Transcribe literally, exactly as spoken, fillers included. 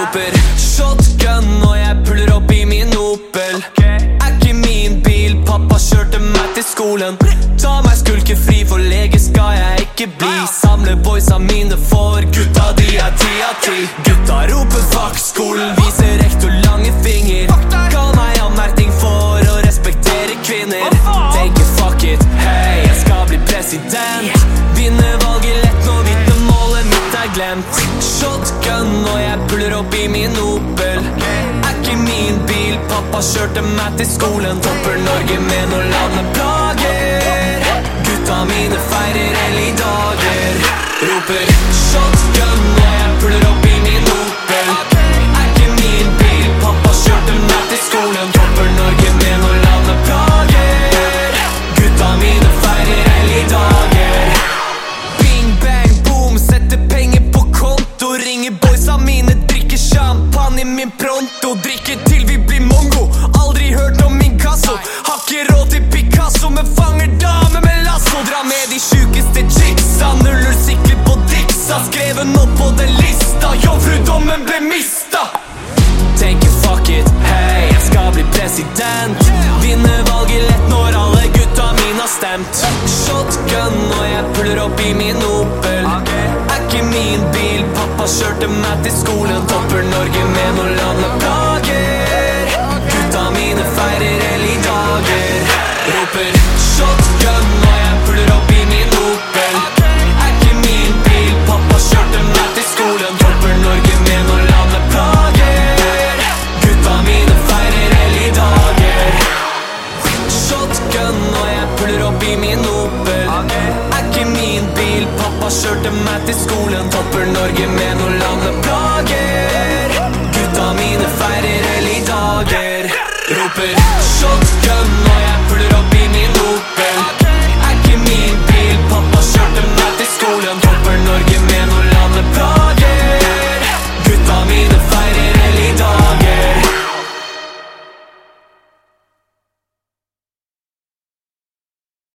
Roper shotgun når jeg puller opp i min Opel. Er ikke min bil, pappa kjørte meg til skolen. Ta meg skulkefri, for lege skal jeg ikke bli. Samle boysa mine for gutta, de er ti av ti. Gutta roper fuck skolen, viser rektor lange finger. Kall meg anmerkning for å respektere kvinner. Tenker fuck it, hei, jeg skal bli president. Vinne valget lett når vitnemålet mitt er glemt. Shotgun når jeg puller opp i min Opel. Er ikke min bil, pappa kjørte meg til skolen. Topper Norge med noen landeplager. Gutta mine feirer helligdager. Roper shotgun når jeg puller opp i min Opel. Er ikke min bil, pappa kjørte meg til skolen. Topper Norge med noen landeplager. Gutta mine feirer helligdager. Bing bang boom, setter penger på konto. Ringer boysa mine, drikker champagne i min pronto. Drikker til vi blir mongo, aldri hørt om inkasso. Har ikke råd til Picasso, men fanger dame med lasso. Dra med de sjukeste chicksa, nuller sikler på dixa. Skreven opp på den lista, jomfrudommen ble mista. Tenker fuck it, hei, jeg skal bli president. Vinne valget lett når alle gutta mine har stemt. Shotgun når jeg puller opp i min Opel. Er ikke min bil, pappa kjørte meg til skolen. Topper Norge med noen landeplager. Gutta mine feirer helligdager. Roper shotgun når jeg puller opp i min Opel. Er ikke min bil, pappa kjørte meg til skolen. Topper Norge med noen landeplager. Gutta mine feirer helligdager. Shotgun når jeg puller opp i min Opel. Er ikke min bil, pappa kjørte meg til skolen. Topper Norge med noen landeplager. Gutta mine feirer helligdager. Roper shotgun når